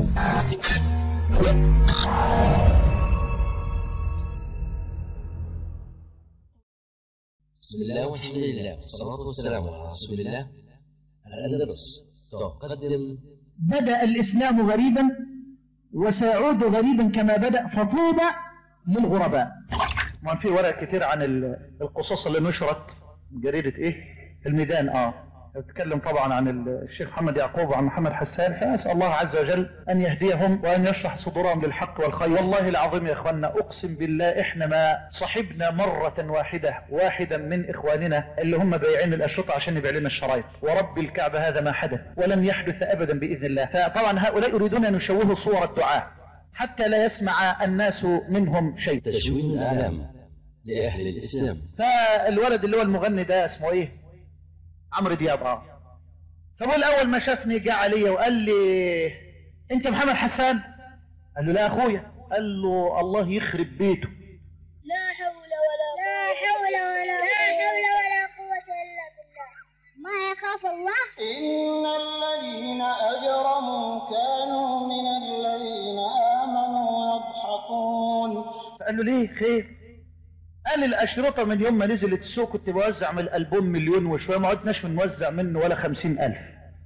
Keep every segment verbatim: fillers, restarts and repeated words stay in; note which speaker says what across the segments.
Speaker 1: بسم الله والحمد لله والصلاة والسلام على رسول الله. الأندلس تقدم.
Speaker 2: بدأ الإسلام غريبا وسيعود غريبا كما بدأ، فطوبى للغرباء. ما في ورق كتير عن القصص اللي نشرت جريدة ايه الميدان. اه اتكلم طبعا عن الشيخ محمد يعقوب وعن محمد حسان، فأسأل الله عز وجل أن يهديهم وأن يشرح صدورهم للحق والخير. والله العظيم يا إخواننا أقسم بالله إحنا ما صحبنا مرة واحدة واحدا من إخواننا اللي هم بايعين الأشرطة عشان يبيع لنا الشرايط، ورب الكعبة هذا ما حدث ولن يحدث أبدا بإذن الله. فطبعا هؤلاء يريدون أن يشوهوا صور الدعاء حتى لا يسمع الناس منهم شيء.
Speaker 1: تشويه الآلام لأهل الإسلام.
Speaker 2: فالولد اللي هو المغني ده اسمه إيه؟ عمرو دياب. اه فهو الاول ما شافني جاء علي وقال لي انت محمد حسان؟ قال له لا اخويا. قال له الله يخرب بيته.
Speaker 3: لا حول ولا لا حول ولا لا حول ولا قوة الا بالله. ما يخاف الله.
Speaker 4: ان الذين اجرموا كانوا من الذين امنوا يضحكون.
Speaker 2: فقال له ليه خير؟ قال الأشرطة من يوم ما نزلت السوق كنت بوزع من الألبوم مليون وشوية، ما عدناش بنوزع منه ولا خمسين ألف.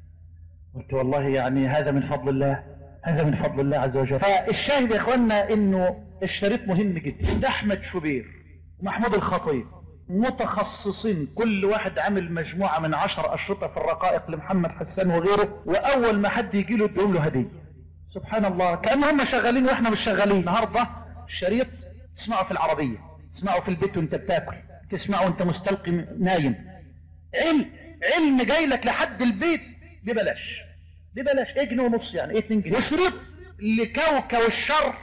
Speaker 2: قلت والله يعني هذا من فضل الله، هذا من فضل الله عز وجل. فالشاهد يا إخواننا إنه الشريط مهم جدا. ده أحمد شوبير ومحمود الخطيب متخصصين، كل واحد عامل مجموعة من عشر أشرطة في الرقائق لمحمد حسان وغيره، وأول ما حد يجي له يدوم له هدية. سبحان الله، كأن هم شغالين وإحنا مش شغالين. النهاردة الشريط تسمعه في العربية، تسمعه في البيت وانت بتاكل، تسمعه وانت مستلقي نايم. علم علم جاي لك لحد البيت ببلاش ببلاش. ايه جنيه ونص يعني ايه اتنين جنيه. وشريط لكوكب الشر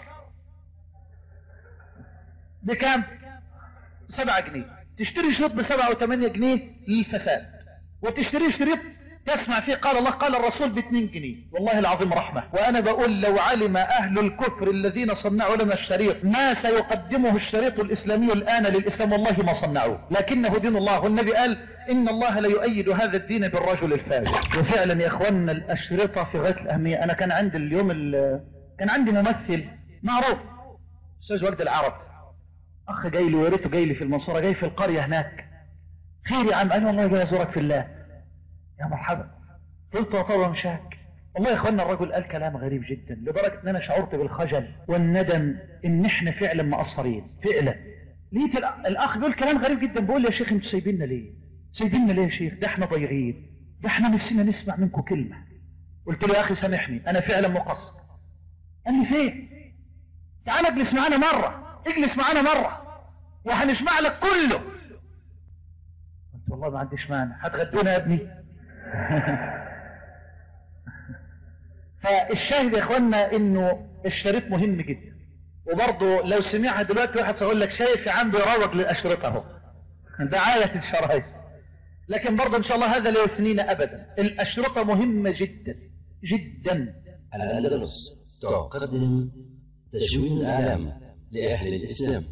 Speaker 2: بكام؟ سبعة جنيه. تشتري شريط بسبعة وثمانية جنيه للفساد، وتشتري شريط تسمع فيه قال الله قال الرسول باتنين جنيه. والله العظيم رحمة. وانا بقول لو علم اهل الكفر الذين صنعوا لنا الشريط ما سيقدمه الشريط الاسلامي الان للاسلام والله ما صنعوه، لكنه دين الله. والنبي قال ان الله لا يؤيد هذا الدين بالرجل الفاجر. وفعلا يا اخواننا الاشرطة في غاية الاهمية. انا كان عندي اليوم كان عندي ممثل معروف استاذ وجد العرب، اخ جاي لي وريته جاي لي في المنصورة، جاي في القرية هناك. خير يا عم؟ قال والله جاي ازورك في الله. يا مرحبا. قلت يا طبعا مشاك. والله يا اخوانا الرجل قال كلام غريب جدا لدرجة ان انا شعرت بالخجل والندم ان احنا فعلا مقصرين فعلا. لقيت الاخ بيقول كلام غريب جدا، بيقول لي يا شيخ انتوا سايبيننا ليه؟ سايبيننا ليه يا شيخ؟ ده احنا ضايعين، ده احنا نفسنا نسمع منكم كلمة. قلت له يا اخي سامحني انا فعلا مقصر. قال لي فين؟ تعال اجلس معانا مرة، اجلس معانا مرة وهنسمع لك كله. قلت والله ما عنديش مانع، هتغدونا يا ابني. فالشاهد يا اخوانا انه الشريط مهم جدا. وبرضه لو سمعها دلوقتي واحد سيقول لك شايف يا عم بيروج للاشرطه اهو، ده عادة الشرايط. لكن برضه ان شاء الله هذا لا يثنينا ابدا. الاشرطه مهمه جدا جدا.
Speaker 1: الأندلس تقدم تشويه الآلام لأهل الإسلام.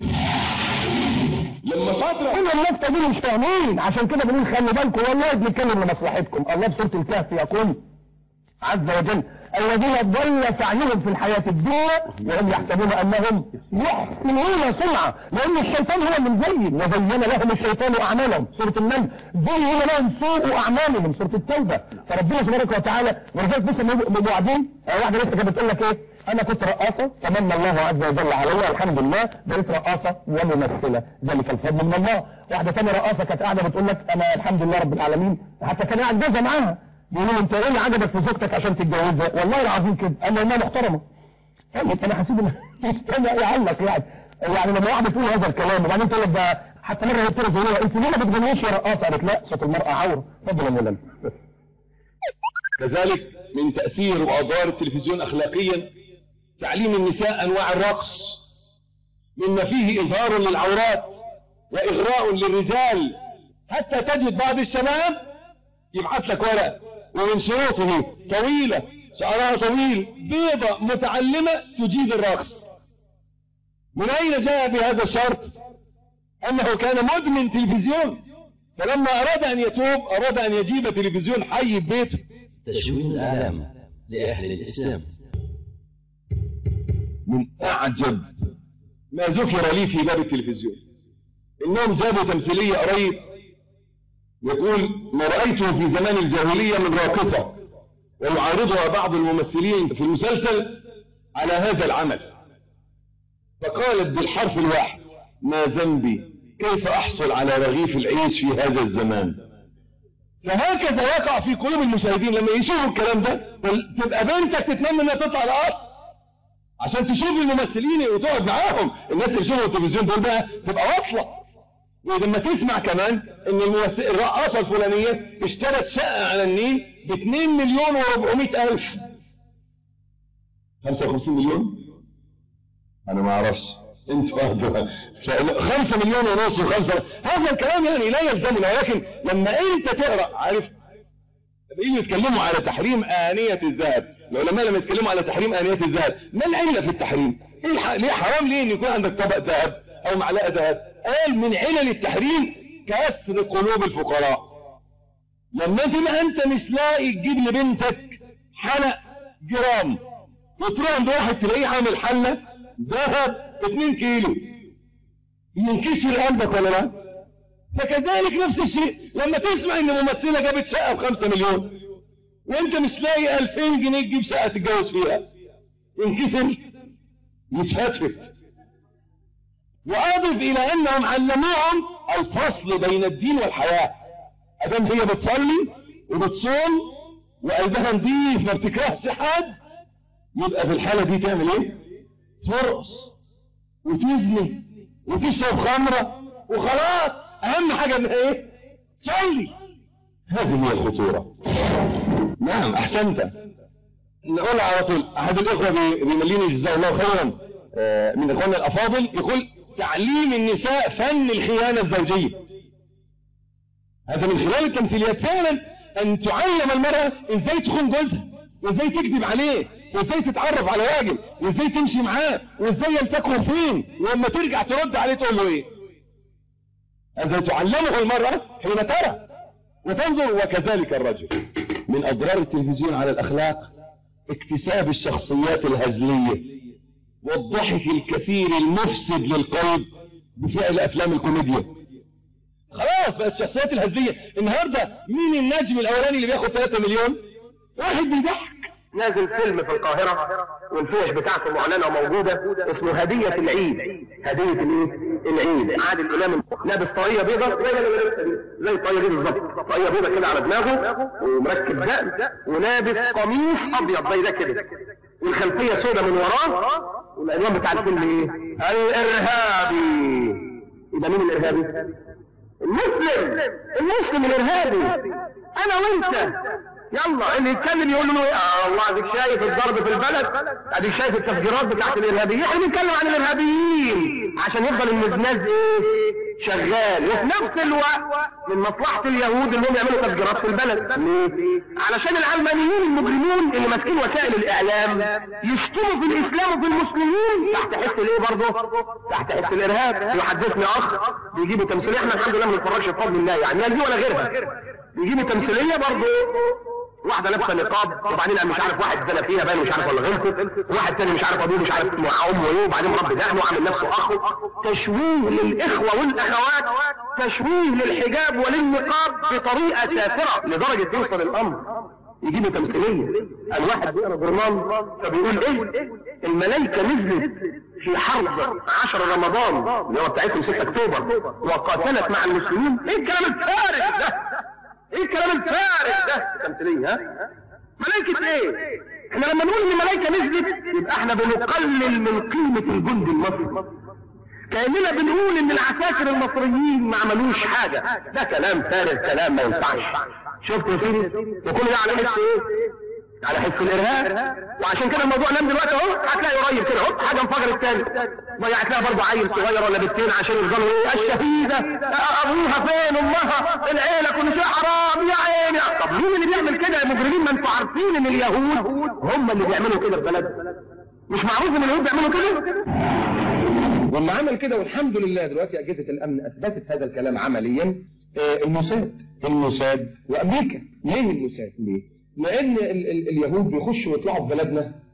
Speaker 5: لما صدر كل الناس دول مش فاهمين، عشان كده بنقول خلي بالكم والله بنتكلم لمصلحتكم. الله في سورة الكهف يقول عز وجل الذين ضل سعيهم في الحياة الدنيا وهم يحسبون انهم يحسنون صنعا، لان الشيطان هو من زين وزين لهم الشيطان اعمالهم. سورة النمل زين لهم سوء اعمالهم. سورة التوبة. فربنا سبحانه وتعالى ولذلك بس موعدين. واحدة لسه كانت بتقول لك ايه؟ انا كنت رقاصة تمنى الله عز وجل عليا الحمد لله بقيت رقاصة وممثلة ذلك الفضل من الله. واحدة ثانيه رقاصة كانت قاعدة بتقول لك انا الحمد لله رب العالمين، حتى كان قاعد جوزها معاها بيقولوا انت ايه اللي عجبك في زوجتك عشان تتجوزها؟ والله العظيم كده انا انها محترمة. طيب انا حسيت ان يعلق يعني يعني لما واحدة تقول هذا الكلام وبعدين تقول لك ده حتى مرة قلت له زي انت ليه ما بتغنيش يا رقاصة؟ قالت لا صوت المرأة عورة. فضلا ولا
Speaker 6: كذلك من تأثير وأضرار التلفزيون أخلاقيا تعليم النساء أنواع الرقص مما فيه إظهار للعورات وإغراء للرجال، حتى تجد بعض الشباب يبعث لك ورق ومن شروطه طويلة شعرها طويل بيضة متعلمة تجيد الرقص. من أين جاء بهذا الشرط؟ أنه كان مدمن تلفزيون، فلما أراد أن يتوب أراد أن يجيب تلفزيون حي ببيته.
Speaker 1: تشويه الآلام لأهل الإسلام.
Speaker 6: من أعجب ما ذكر لي في باب التلفزيون إنهم جابوا تمثيلية قريب يقول ما رأيته في زمان الجاهلية من راقصة ويعارضها بعض الممثلين في المسلسل على هذا العمل، فقالت بالحرف الواحد ما ذنبي كيف أحصل على رغيف العيش في هذا الزمان. فهكذا يقع في قلوب المشاهدين لما يشوفوا الكلام ده، تبقى بنتك تتمنى انها تطلع الارض عشان تشوف الممثلين وتقعد معاهم. الناس اللي بيشوفوا التلفزيون دول بقى تبقى واصله، ولما تسمع كمان ان الممثل الرقاصه الفلانيه اشترت شقه على النيل ب اتنين مليون واربعمائة الف، خمسة وخمسين مليون، انا ما اعرفش انت واحده خمسة مليون ونص وخمسة، هذا الكلام يعني لا يلزمنا. ولكن لما انت تقرا عارف بييجوا يتكلموا على تحريم آنية الذهب، العلماء لما يتكلموا على تحريم آنية الذهب ما العلة في التحريم؟ ليه حرام؟ ليه ان يكون عندك طبق ذهب او معلقه ذهب؟ قال من علل التحريم كسر قلوب الفقراء. لما تبقى انت مش لاقي تجيب لبنتك حلق جرام وتروح عند واحد تلاقيه عامل حله ذهب اتنين كيلو، ينكسر قلبك ولا لا؟ فكذلك نفس الشيء لما تسمع ان ممثله جابت شقه بخمسة مليون وانت مش لاقي الفين جنيه تجيب شقه تتجوز فيها، ينكسر يتفتفت. واضف الى انهم علموهم الفصل بين الدين والحياه. ادام هي بتصلي وبتصوم وقلبها نضيف ما بتكرهش حد، يبقى في الحاله دي تعمل ايه؟ ترقص وتزني وتشرب خمره وخلاص، اهم حاجه انها ايه؟ تصلي. هذه هي الخطوره. نعم احسنت. نقول على طول احد الاخوه بيمليني جزاه الله خيرا من اخواننا الافاضل يقول تعليم النساء فن الخيانه الزوجيه. هذا من خلال التمثيليات فعلا ان تعلم المراه ازاي تخون جوزها وازاي تكذب عليه وازاي تتعرف على راجل وازاي تمشي معاه وازاي يلتقوا فين، ولما ترجع ترد عليه تقول له ايه. هذا تعلمه المرأة حين ترى وتنظر. وكذلك الرجل. من أضرار التلفزيون على الأخلاق اكتساب الشخصيات الهزلية والضحك الكثير المفسد للقلب بفعل أفلام الكوميديا. خلاص بقت الشخصيات الهزلية. النهاردة مين النجم الأولاني اللي بياخد ثلاثة مليون؟ واحد بيضحك.
Speaker 5: نازل فيلم في القاهرة والفيش بتاعته معلنة وموجودة اسمه هدية العيد. هدية الايه؟ العيد. عادل امام لابس طاقية بيضة زي الطاقية دي بالظبط، طاقية بيضة كده على دماغه ومركب دقن ولابس قميص ابيض زي ده كده، والخلفية سودة من وراه، والعنوان بتاع الفيلم ايه؟ الارهابي. يبقى مين الارهابي؟ المسلم. المسلم الارهابي انا وانت. يلا اللي يتكلم يقول له اه والله اديك شايف الضرب في البلد، اديك شايف التفجيرات بتاعت الارهابيين. احنا بنتكلم عن الارهابيين عشان يفضل النزناز ايه؟ شغال. وفي نفس الوقت من مصلحة اليهود انهم يعملوا تفجيرات في البلد. ليه؟ علشان العلمانيين المجرمون اللي ماسكين وسائل الاعلام يشتموا في الاسلام وفي المسلمين تحت حس الايه برضه؟ تحت حس الارهاب. يحدثني اخ بيجيبوا تمثيليه، احنا الحمد لله ما بنتفرجش بفضل الله يعني، لا دي ولا غيرها. بيجيبوا تمثيليه برضه واحدة لابسه نقاب وبعدين مش عارف واحد زنى فيها باين مش عارف ولا غلطت، واحد تاني مش عارف ابوه مش عارف امه ايه، وبعدين مربي دقنه وعامل نفسه اخو. تشويه للاخوه والاخوات، تشويه للحجاب وللنقاب بطريقه سافره لدرجه يوصل الامر. يجيبوا تمثيليه الواحد بيقرا جرمان فبيقول ايه؟ الملائكه نزلت في حرب عشرة رمضان اللي هو بتاعتهم ستة اكتوبر وقاتلت مع المسلمين. ايه الكلام الفارغ ده؟ ايه الكلام الفارغ ده؟ تمثيليه ها؟ ملائكة ايه؟ احنا لما نقول ان ملائكة نزلت يبقى احنا بنقلل من قيمة الجند المصري، كأننا بنقول ان العساكر المصريين ما عملوش حاجة. ده كلام فارغ، كلام ما ينفعش. شفت يا سيدي؟ وكل ده على حس ايه؟ على حس الارهاب. وعشان كده الموضوع نام دلوقتي اهو، هتلاقي قريب كده اهو حاجه انفجرت تاني، ضيعت لها برضه عيل صغير ولا بنتين عشان يفضلوا ايه؟ الشهيده ابوها فين امها العيله كل شيء حرام يا عيني. طب مين اللي بيعمل كده يا مجرمين؟ ما انتوا عارفين ان اليهود هم اللي بيعملوا كده في بلد. مش معروف ان اليهود بيعملوا كده؟
Speaker 6: لما عمل كده والحمد لله دلوقتي اجهزه الامن اثبتت هذا الكلام عمليا. الموساد الموساد وامريكا. ليه الموساد؟ ليه؟ لان ال ال اليهود بيخشوا ويطلعوا في بلدنا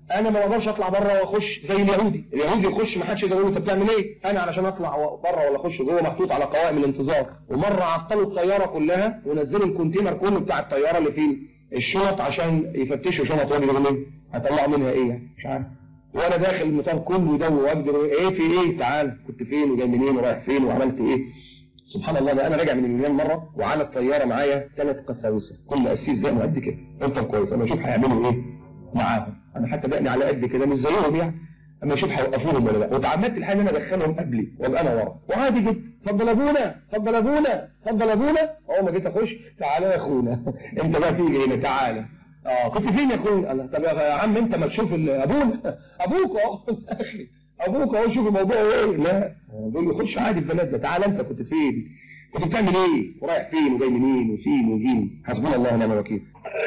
Speaker 5: انا ما بقدرش اطلع بره واخش زي اليهودي، اليهودي يخش ما حدش يقدر يقول انت بتعمل ايه، انا علشان اطلع بره ولا اخش جوه محطوط على قوائم الانتظار. ومره عطلوا الطياره كلها ونزلوا الكونتينر كله بتاع الطياره اللي فيه الشنط عشان يفتشوا شنط واجري منين، هطلعوا منها ايه يعني مش عارف. وانا داخل المطار كله يدور واجري ايه في ايه، تعال كنت فين وجاي منين ورايح فين وعملت ايه. سبحان الله، ده انا راجع من اليونان مره وعلى الطياره معايا ثلاث قساوسه، كل قسيس ده قد كده انت كويس، انا اشوف هيعملوا ايه معاهم، انا حتى بقني على قد كده مش زيهم يعني، اما اشوف هيوقفوهم ولا لا. وتعمدت الحال ان انا ادخلهم قبلي وابقى انا ورا وعادي جدا، اتفضل ابونا اتفضل ابونا اتفضل ابونا. اول ما جيت اخش تعالى يا اخونا انت بقى تيجي هنا تعالى. اه كنت فين يا اخويا؟ الله طب يا عم انت ما تشوف ابونا ابوك اهو اخي ابوك اهو شوف الموضوع ايه. لا دول يخش عادي البلد ده، تعالى انت كنت فين؟ كنت بتعمل ايه؟ ورايح فين وجاي منين وفين وجين؟ حسبنا الله ونعم الوكيل.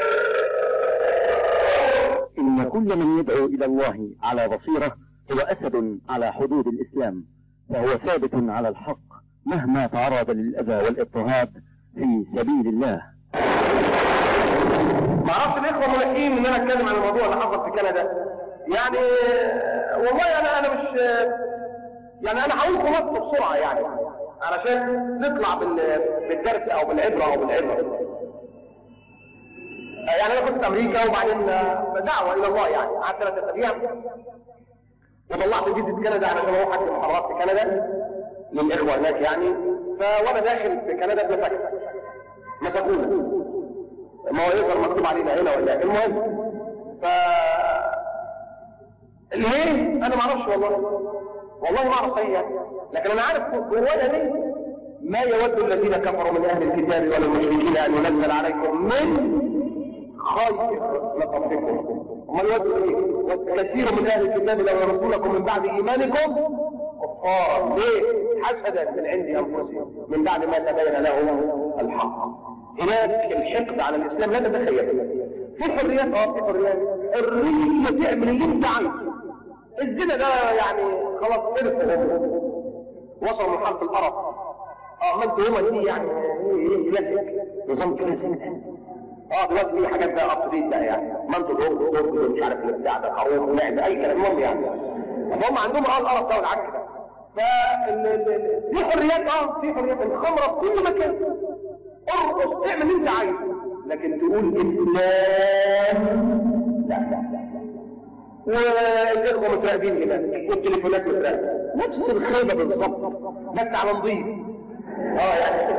Speaker 7: إن كل من يدعو إلى الله على بصيرة هو أسد على حدود الإسلام، فهو ثابت على الحق مهما تعرض للأذى والاضطهاد في سبيل الله.
Speaker 5: ما عرفت الإخوة ملحين إن أنا أتكلم عن الموضوع اللي حصل في كندا، يعني والله أنا أنا مش يعني أنا هقول خلاصته بسرعة يعني علشان نطلع بالدرس أو بالعبرة أو بالعبرة. يعني انا كنت في امريكا وبعدين دعوة الى الله يعني قعدت ثلاثة اسابيع وطلعت فيزا كندا علشان اروح احد المحاضرات في كندا للاخوة هناك يعني. فوانا داخل في كندا اتمسكت مسكونا، ما هو يظهر مكتوب علينا هنا ولا المهم. ف ليه؟ انا ما اعرفش والله والله ما اعرف صحيح، لكن انا عارف جوايا ليه. ما يود الذين كفروا من اهل الكتاب ولا المشركين ان ينزل عليكم من خير لقبلكم. وما يود ايه؟ كثير من اهل الكتاب لو يردونكم من بعد ايمانكم كفارا. ليه؟ حسدا من عند انفسهم من بعد ما تبين لهم الحق. هناك الحقد على الاسلام لا تتخيل. في حريات اه في حريات حريه تعمل اللي انت عايزه. الزنا ده يعني خلاص ارث وصلوا لمرحله القرف. اه ما انت هما دي يعني ايه كلاسيك نظام كلاسيك. اه دلوقتي في حاجات بقى اب تو ديت بقى يعني ما انتوا دول مش عارف البتاع ده خروف ولعب اي كلام المهم يعني. هم عندهم اه القرف ده والعك ده. ف في حريات اه في حريات الخمره في كل مكان. ارقص اعمل اللي انت عايزه، لكن تقول اسلام لا لا لا. والاخوه متراقبين هناك والتليفونات متراقبه نفس الخيبه بالظبط بس على نظيف. اه يعني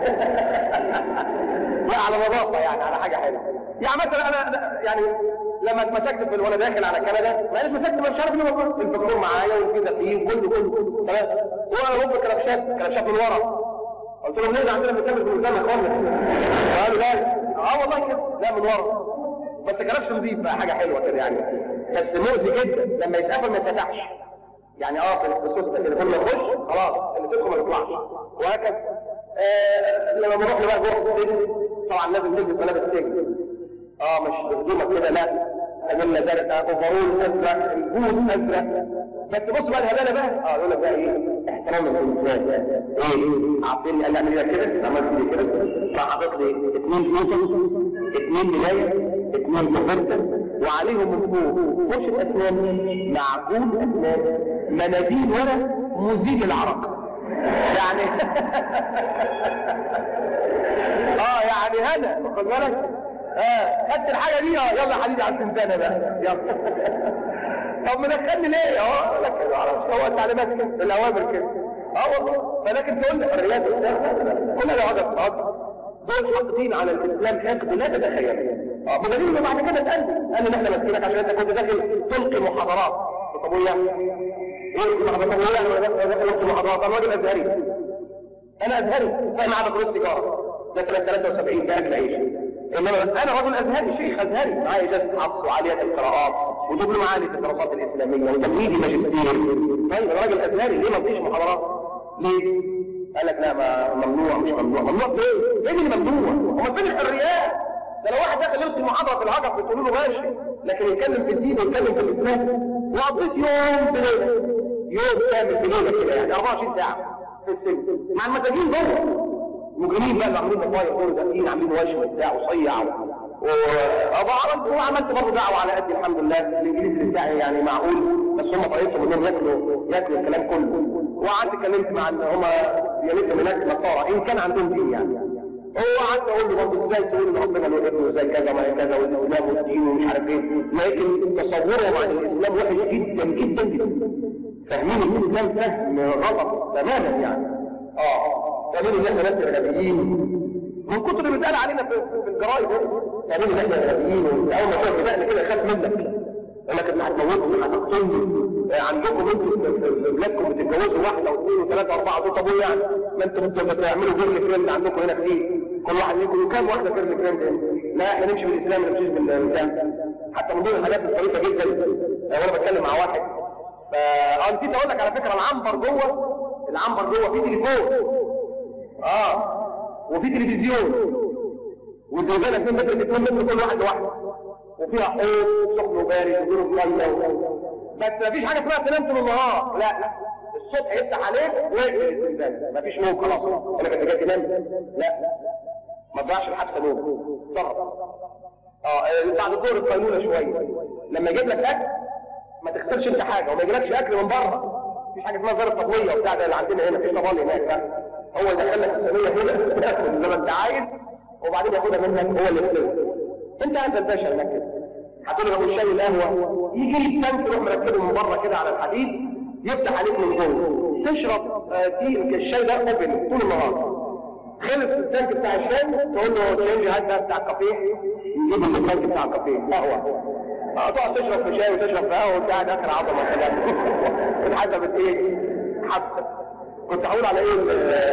Speaker 5: لا على نظافه يعني على حاجه حلوه. يعني مثلا انا يعني لما اتمسكت في وانا داخل على كندا ما انا اتمسكت مش عارف ليه والله الباسبور معايا والفيزا فيه كله كله تمام. وانا رب كلبشات كلبشات من ورا قلت لهم ليه عندنا بنكمل في قدام يا اخوانا؟ قالوا لا اه والله كده لا من ورا بس كلبش نظيف بقى حاجه حلوه كده يعني. بس مؤذي جدا لما يتقفل ما يتفتحش يعني اه في الصوت كده كل ما يخش خلاص اللي تدخل ما يطلعش وهكذا. آه لما بروح بقى جوه السجن طبعا لازم نلبس ملابس السجن اه مش بهدومك كده لا اجمله زرقاء اوفرول ازرق البوت ازرق. بس بص بقى الهباله بقى اه يقول لك بقى ايه احترام الانسان ايه ايه عارفين قال اعمل كده عملت كده راح حاطط لي اثنين فوطه اثنين ملايه اثنين كوفرته وعليهم من فوق فرشه اسنان معجون اسنان مناديل ورق مزيل العرق يعني اه يعني هذا واخد بالك اه خدت الحاجه دي اه يلا حبيبي على التنزانه بقى يلا. طب مدخلني ليه اه لك ما اعرفش هو التعليمات كده الاوامر كده اه والله. فلكن تقول لي الرياضه كل ده هذا الصعب دول حاقدين على الاسلام حقد لا تتخيل. اه بدليل انه بعد كده اتقال قال لي احنا ماسكينك عشان انت كنت داخل تلقي محاضرات خطبيه ايه محاضرات خطبيه ولا داخل محاضرات. انا راجل ازهري انا ازهري فاهم عدد دروس تجاره ده ثلاثة وسبعين ده اكل عيش. انما انا رجل ازهري شيخ ازهري معايا اجازه حفظ وعاليه القراءات ودبلوم عالي في الدراسات الاسلاميه وتمهيدي ماجستير. طيب انا راجل ازهري ليه ما اديش محاضرات؟ ليه؟ قال لك لا ما ممنوع مش ممنوع. ممنوع ليه؟ ايه اللي ممنوع؟ امال فين الحريات؟ ده لو واحد داخل يلقي محاضره في الهجر بتقولوا له ماشي لكن يتكلم في الدين ويتكلم في الاسلام وقضيت يوم بليله يوم كامل بليله كده يعني أربعة وعشرين ساعه في السجن مع المساجين دول مجرمين بقى اللي عاملين ضفاير دول داخلين عاملين وش وبتاع وصيع وعملت وعملت برضه دعوه على قد الحمد لله. الانجليزي بتاعي يعني معقول، بس هم طريقتهم انهم ياكلوا ياكلوا الكلام كله. وقعدت اتكلمت مع ان هم يا ريت من ناس نصارى ان كان عندهم دين يعني. هو قعدت اقول له برضه ازاي تقول ان ربنا له ابن وزي كذا ما كذا والاسلام والدين ومش عارف ايه، لكن تصورهم عن الاسلام وحش جدا جدا جدا. فاهمين الاسلام فهم غلط تماما يعني. اه فاهمين ان احنا ناس ارهابيين من كتر اللي بيتقال علينا في, في الجرايد. فاهمين ان احنا ارهابيين، اول ما تشوف بدأنا كده يخاف منك، يقول لك انت هتموتني هتقتلني. عندكم انتوا في بلادكم بتتجوزوا واحده واثنين وثلاثه واربعه، دول طب ايه يعني؟ ما انتوا بتعملوا جيرل فريند عندكم هنا كتير، كل واحد منكم كام واحده جيرل فريند؟ لا احنا نمشي بالاسلام ما نمشيش بالاسلام. حتى من ضمن الحاجات الطريفه جدا وانا بتكلم مع واحد، فا نسيت اقول لك على فكره العنبر جوه، العنبر جوه فيه تليفون اه وفي تلفزيون والزوجانه اتنين متر في اتنين متر كل واحد لوحده، وفيها حوض سخن وبارد ودور ميه، بس مفيش حاجه اسمها تنام طول النهار. لا لا الصبح يفتح عليك ويقفل الاستنزاف، مفيش نوم خلاص. انا كنت جاي تنام؟ لا ما تضيعش الحبسه نوم، تصرف. اه بعد الظهر القيلوله شويه، لما يجيب لك اكل ما تخسرش انت حاجه، وما يجيلكش اكل من بره. مفيش حاجه اسمها زر التطويه وبتاع ده اللي عندنا هنا، مفيش طبال هناك بقى. هو يدخل لك الصينيه كده تاكل زي ما انت عايز، وبعدين ياخدها منك هو اللي يخلص. انت انت الباشا هناك كده. هتقول له الشاي القهوه، يجي لي التانك تروح مركبه من بره كده على الحديد، يفتح عليك من جوه، تشرب آه تي الشاي ده اوبن طول النهار. خلص التانك بتاع الشاي تقول له تشينج هات ده بتاع الكافيه، يجيب لك التانك بتاع الكافيه قهوه. اه تقعد تشرب في شاي وتشرب في قهوه وتقعد اخر عظمه كده. اتحسبت ايه؟ حبسه. كنت هقول على ايه؟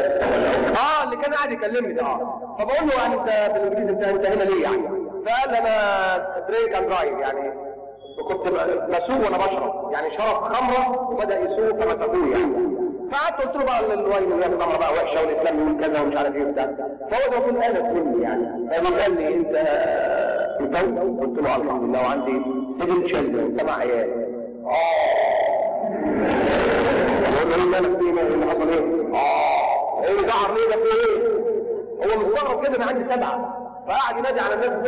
Speaker 5: اه اللي كان قاعد يكلمني ده. اه فبقول له يعني انت بالانجليزي انت انت هنا ليه يعني؟ فقال انا دريك اند درايف، يعني كنت بسوق وانا بشرب، يعني شرب خمره وبدا يسوق فمسكوه يعني. فقعدت قلت له بقى الوين اللي هي الخمره بقى وحشه والاسلام يقول كذا ومش عارف ايه وبتاع. فهو ده يقول انا كلي يعني. فقال لي انت متجوز؟ قلت له الحمد لله وعندي سبع تشيلدرن سبع عيال. اه بقول له ايه مالك فيه؟ ايه اللي حصل ايه؟ اه ايه اللي زعر ليه ده في ايه؟ هو مستغرب كده انا عندي سبعه، فقعد ينادي على الناس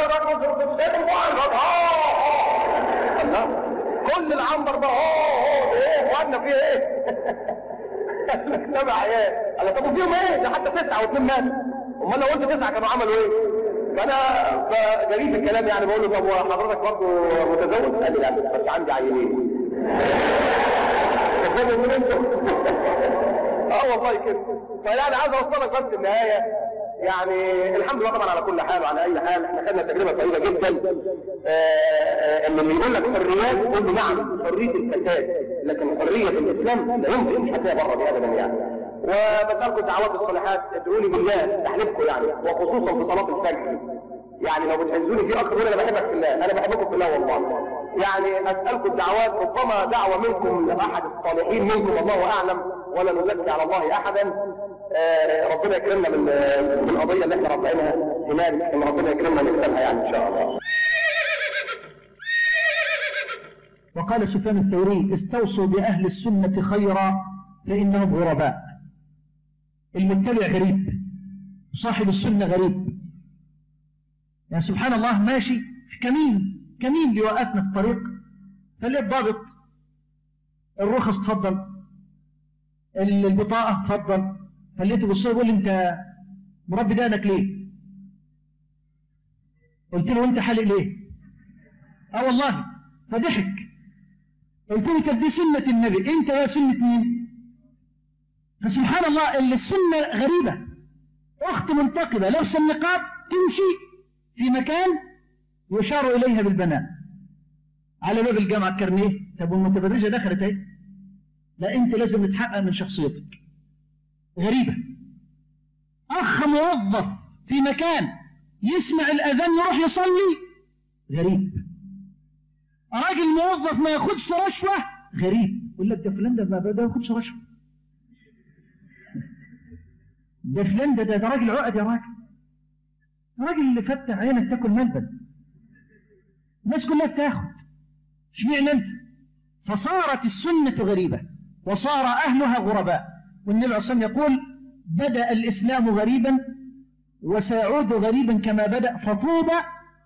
Speaker 5: الله كل العنبر ده اه ايه وقعدنا فيه ايه؟ قال لك سبع عيال. قال طب وفيهم ايه؟ ده حتى تسعه واثنين ماتوا. امال لو قلت تسعه كانوا عملوا ايه؟ فانا فجريت الكلام يعني بقول له طب وحضرتك برضه متزوج؟ قال لي لا بس عندي عيلين. تفهموا من انتم؟ اه والله كده. فيعني عايز اوصلك بس النهايه، يعني الحمد لله طبعا على كل حال وعلى اي حال احنا خدنا تجربه طويله جدا. ان اللي يقول لك حريات قول له نعم حريه الفساد، لكن حريه الاسلام لا يمكن مش هتلاقيها بره دي ابدا يعني. وبسالكم الدعوات الصالحات ادعوا لي بالله تحلفكم يعني، وخصوصا في صلاه الفجر. يعني لو بتحزوني في اخ يقول انا بحبك في الله، انا بحبكم في الله والله. يعني اسالكم الدعوات، ربما دعوه منكم لاحد الصالحين منكم الله اعلم ولا نزكي على الله احدا. آه ربنا يكرمنا من القضيه اللي احنا رافعينها هناك، ان ربنا يكرمنا نكسبها يعني ان شاء الله.
Speaker 2: وقال سفيان الثوري استوصوا باهل السنه خيرا فانهم غرباء. المتبع غريب، صاحب السنه غريب. يعني سبحان الله ماشي في كمين كمين بيوقفنا في الطريق، فليه الضابط الرخص تفضل، البطاقة تفضل، فلقيته بص يقول لي انت مربي دقنك ليه؟ قلت له انت حالق ليه؟ اه والله. فضحك. قلت له طب دي سنة النبي، انت يا سنة مين؟ فسبحان الله اللي السنة غريبة. اخت منتقبة لابسه النقاب تمشي في مكان يشار إليها بالبناء على باب الجامعة الكرنيه. طب والمتبرجة دخلت اهي؟ لا انت لازم تتحقق من شخصيتك. غريبة. اخ موظف في مكان يسمع الاذان يروح يصلي، غريب. راجل موظف ما ياخدش رشوة، غريب. يقول لك ده فلان ده ما ده ياخدش رشوة، ده فلان ده ده راجل عقد يا راجل، راجل اللي فتح عينك تاكل ملبن. الناس كلها بتاخد، اشمعنى انت؟ فصارت السنة غريبة وصار أهلها غرباء. والنبي عليه الصلاة والسلام يقول بدأ الإسلام غريبا وسيعود غريبا كما بدأ، فطوبى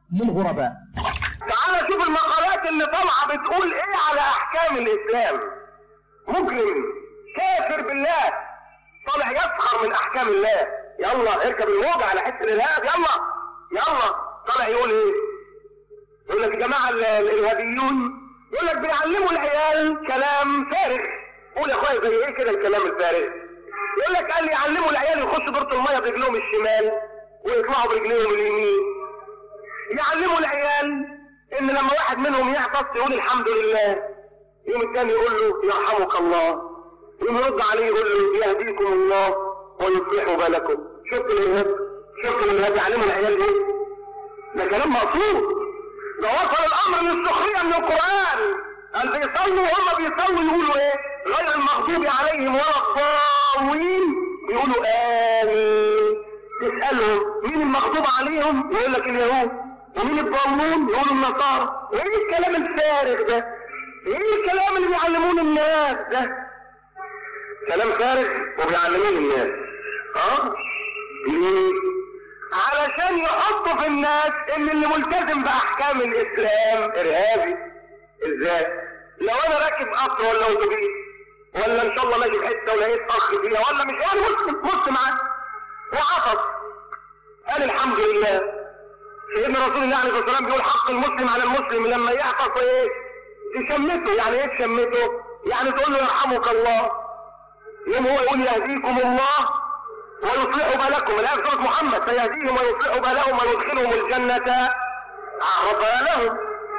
Speaker 2: للغرباء.
Speaker 5: تعال شوف المقالات اللي طالعه بتقول ايه على احكام الاسلام. مجرم كافر بالله طالع يسخر من احكام الله. يلا اركب الموجة على حس الارهاب، يلا يلا طالع يقول ايه؟ يقول لك يا جماعه الارهابيون يقول لك بيعلموا العيال كلام فارغ. قول يا اخويا زي ايه كده الكلام الفارغ؟ يقول لك قال يعلموا العيال يخشوا دورة الميه برجلهم الشمال ويطلعوا برجليهم اليمين. يعلموا العيال ان لما واحد منهم يعطس يقول الحمد لله، يوم الثاني يقول له يرحمك الله، يوم يرد عليه يقول له يهديكم الله ويصلح بالكم. شفت الارهاب؟ شفت الارهاب يعلموا العيال ايه؟ ده كلام مقصود. ده وصل الامر للسخريه من القران. قال بيصلوا وهم بيصلوا يقولوا ايه؟ غير المغضوب عليهم ولا الضالين يقولوا امين. تسالهم مين المغضوب عليهم؟ يقول لك اليهود. ومين الضالون؟ يقولوا النصارى. ايه الكلام الفارغ ده؟ ايه الكلام اللي بيعلمون الناس ده؟ كلام فارغ وبيعلمون الناس. اه ليه؟ علشان يحطوا في الناس ان اللي ملتزم باحكام الاسلام ارهابي. ازاي؟ لو انا راكب قطر ولا اتوبيس ولا ان شاء الله ماشي في حته ولقيت اخ فيها ولا مش انا مسلم مسلم معاه وعطس قال الحمد لله. سيدنا رسول الله عليه الصلاه والسلام بيقول حق المسلم على المسلم لما يعطس ايه؟ تشمته. يعني ايه تشمته؟ يعني تقول له يرحمك الله. يوم هو يقول يهديكم الله ويصلح بالكم. الآية في سورة محمد سيهديهم ويصلح بالهم ويدخلهم الجنة عرفها لهم.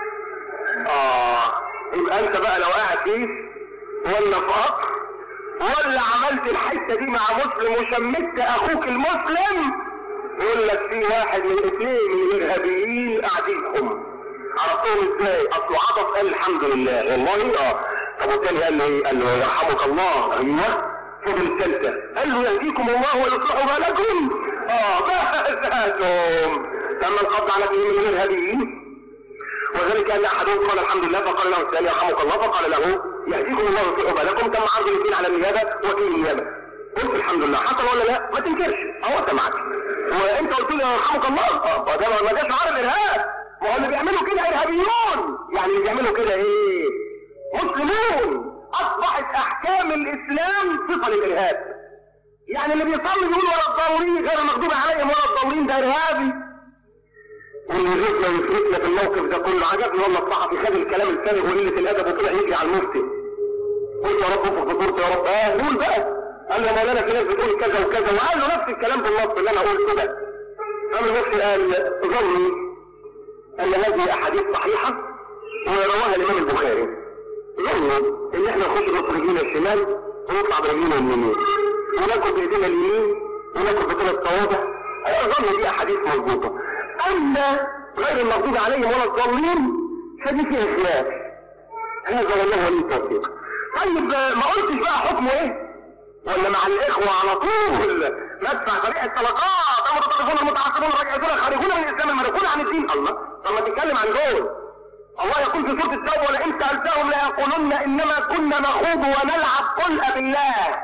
Speaker 5: اه يبقى انت بقى لو قاعد فيه ولا في قطر ولا عملت الحته دي مع مسلم وشمت اخوك المسلم يقول لك في واحد من اثنين من الارهابيين قاعدينهم. عرفتهم ازاي؟ اصله عطف قال الحمد لله. والله اه. طب والتاني قال له ايه؟ قال له يرحمك الله. ايوه. فضل الثالثه قال له يهديكم الله ويصلح بالكم. اه فازاتهم لما انقض على اثنين من الارهابيين. وذلك ان احدهم قال الحمد لله فقال له الثاني يرحمك الله فقال له يهديكم الله ويصلح بالكم. تم عرض الاثنين على النيابه وكيل النيابه. قلت الحمد لله حصل ولا لا؟ ما تنكرش اهو سمعت. وانت قلت لي يرحمك الله. اه ده ما ده شعار الارهاب. ما هو اللي بيعملوا كده ارهابيون. يعني اللي بيعملوا كده ايه؟ مسلمون. اصبحت احكام الاسلام صفه للارهاب. يعني اللي بيصلي يقول ولا الضالين غير المغضوب عليهم ولا الضالين ده ارهابي. واللي يجيبنا ويفرقنا في الموقف ده كله. عجبني والله الصحفي خد الكلام الفارغ وقله الادب وطلع يجري على المفتي. قلت يا رب انفخ بصورتي يا رب. اه قول بقى. قال له يا مولانا في ناس بتقول كذا وكذا وقال له نفس الكلام بالنص اللي انا قلته ده. قام المفتي قال ظني ان هذه احاديث صحيحه ورواها الامام البخاري. ظنوا ان احنا نخش برجلينا الشمال ونطلع برجلينا اليمين وناكل بايدينا اليمين وناكل بثلاث صوابع. اظن دي احاديث مظبوطه. اما غير المغضوب عليهم ولا الضالين فدي فيها خلاف. هذا والله ولي التوفيق. طيب ما قلتش بقى حكمه ايه؟ ولا مع الاخوه على طول ندفع طريق الطلقات المتطرفون المتعصبون الراجعون الخارجون من الاسلام المركون عن الدين. الله طب ما تتكلم عن دول. الله يقول في سوره التوبه ولئن سالتهم ليقولن انما كنا نخوض ونلعب قل بالله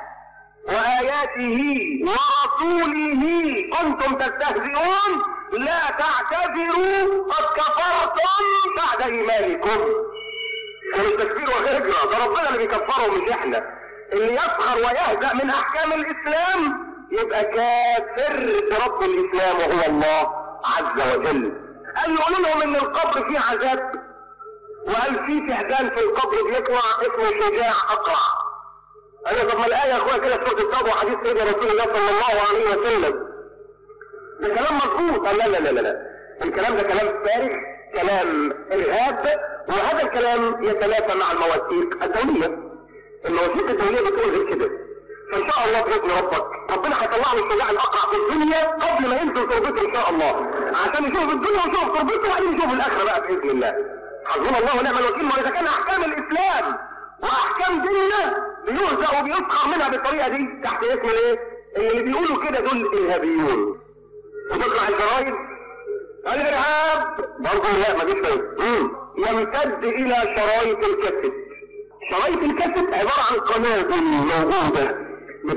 Speaker 5: وآياته ورسوله كنتم تستهزئون لا تعتذروا قد كفرتم بعد إيمانكم. التكفير وهجرة ده ربنا اللي بيكفرهم مش احنا. اللي يسخر ويهزأ من أحكام الإسلام يبقى كافر برب الإسلام وهو الله عز وجل. قال يقولوا لهم إن القبر فيه عذاب وقال فيه تعبان في القبر بيطلع اسمه شجاع أقرع. ايوه طب ما الايه يا اخويا كده في سوره التوبه وحديث سيدنا رسول الله صلى الله عليه وسلم ده كلام مظبوط. لا لا لا لا الكلام ده كلام فارغ كلام ارهاب. وهذا الكلام يتنافى مع المواثيق الدوليه. المواثيق الدوليه بتقول غير كده. فان شاء الله باذن ربك ربنا هيطلع له الشجاع الاقرع في الدنيا قبل ما ينزل تربته ان شاء الله عشان يشوف الدنيا ويشوف تربته وبعدين يشوف الاخره بقى باذن الله. حسبنا الله ونعم الوكيل. واذا كان احكام الاسلام واحكام ديننا بيهزأ وبيسخر منها بالطريقه دي تحت اسم الايه؟ اللي بيقولوا كده دول ارهابيون. وتطلع الجرايد الارهاب برضه لا ما فيش فايده. يمتد الى شرايط الكاسيت. شرايط الكاسيت عباره عن قنابل موجوده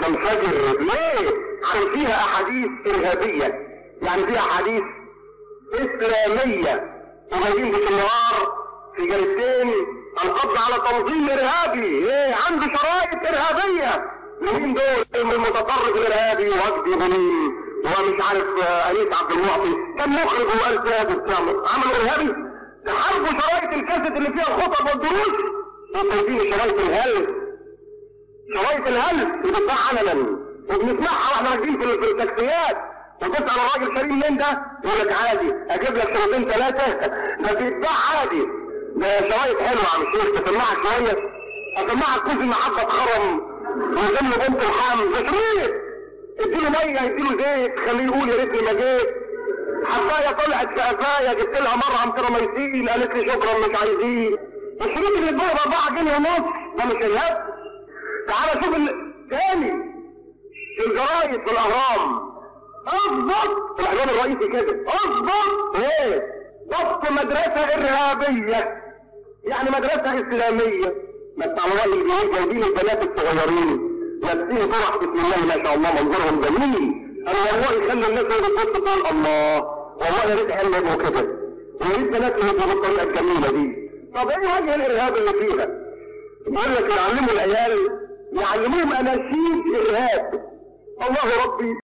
Speaker 5: بتنفجر. ليه؟ عشان فيها احاديث ارهابيه. يعني فيها احاديث
Speaker 8: اسلامية وجايبين باستمرار في جريدتين القبض على تنظيم ارهابي، ايه عنده شرائط ارهابية. مين دول؟ المتطرف الارهابي وجدي غنيم ومش عارف انيس عبد المعطي، كان مخرج وقال ثابت عملوا ارهابي. تحاربوا شرايط الكاسيت اللي فيها الخطب والدروس وشايفين شرايط الهلس، شرايط الهلس اللي بتطلع علنا وبنسمعها واحنا راكبين في التاكسيات، وتسأل الراجل كريم مين ده؟ يقول لك عادي اجيب لك شريطين ثلاثة ده بيتباع عادي. ده شرايط حلوة يا عم الشيخ، تسمعك شوية اسمعك كوز المحبة خرم ويجيب له بنت الحام، ده شريط اديله مية اديله زيت خليه يقول يا ريتني ما جيت. حفاية طلعت في قفاية جبت لها مرة عمترة ميسين قالت لي شكرا مش عايزين. الشريط اللي اتباع باربعة جنيه ونص ده مش الهب. تعالى شوف الثاني في الجرايد في الاهرام اضبط الاعلان الرئيسي كده اضبط ايه ضبط مدرسة ارهابية يعني مدرسة اسلامية. ما التعليمات اللي جايبين البنات الصغيرين لابسين فرح بسم الله ما شاء الله منظرهم جميل. انا والله يخلي الناس اللي بتبص تقول الله والله يا ريت احنا نبقوا كده ويا ريت بنات يبقوا بالطريقة الجميلة دي. طب ايه وجه الارهاب اللي فيها؟ يقول لك يعلموا العيال يعلموهم اناشيد ارهاب. الله ربي